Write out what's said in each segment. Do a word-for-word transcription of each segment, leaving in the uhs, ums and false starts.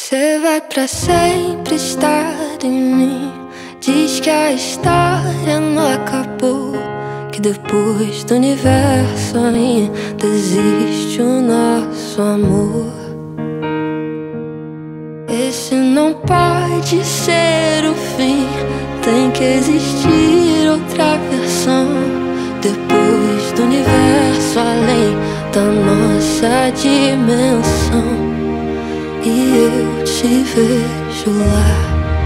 Você vai pra sempre estar em mim. Diz que a história não acabou, que depois do universo ainda existe o nosso amor. Esse não pode ser o fim, tem que existir outra versão. Depois do universo, além da nossa dimensão, e eu te vejo lá.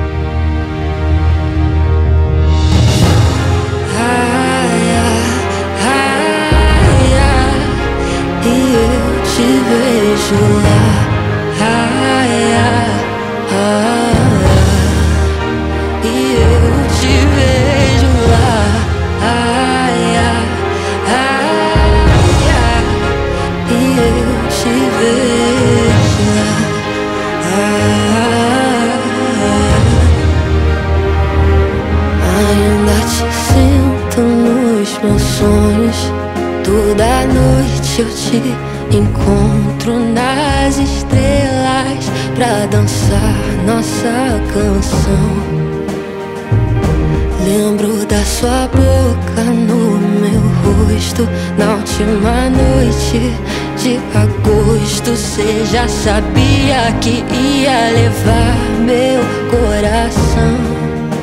Ai, ai, ai, ai, e eu te vejo lá. Ai, ai, ai, e eu te vejo lá. Ai, ai, ai, ai, e eu te vejo lá. Ainda te sinto nos meus sonhos. Toda noite eu te encontro nas estrelas pra dançar nossa canção. Lembro da sua boca no meu rosto na última noite de agosto. Cê já sabia que ia levar meu coração.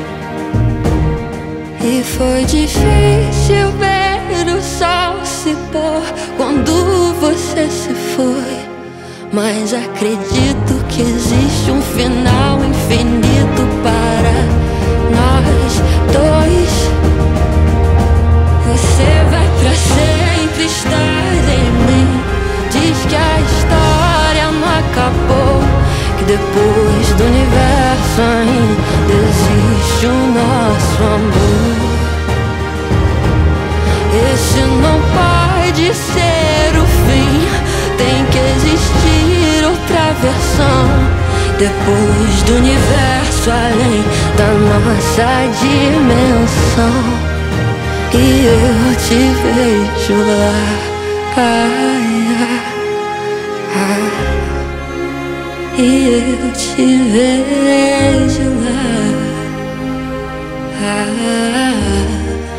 E foi difícil ver o sol se pôr quando você se foi, mas acredito que existe um final infinito para nós dois. Você vai pra sempre estar em mim. Diz que a história não acabou, que depois do universo ainda existe o nosso amor. Esse não pode ser o fim, tem que existir outra versão. Depois do universo, além da nossa dimensão, e eu te vejo lá. Ai, ai, ai, e eu te vejo lá. Ai,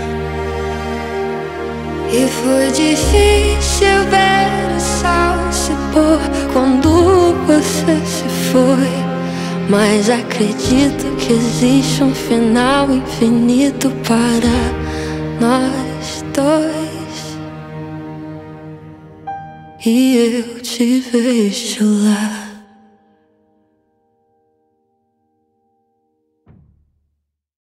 e foi difícil ver o sol se pôr quando você se foi, mas acredito que existe um final infinito para nós dois. E eu te vejo lá.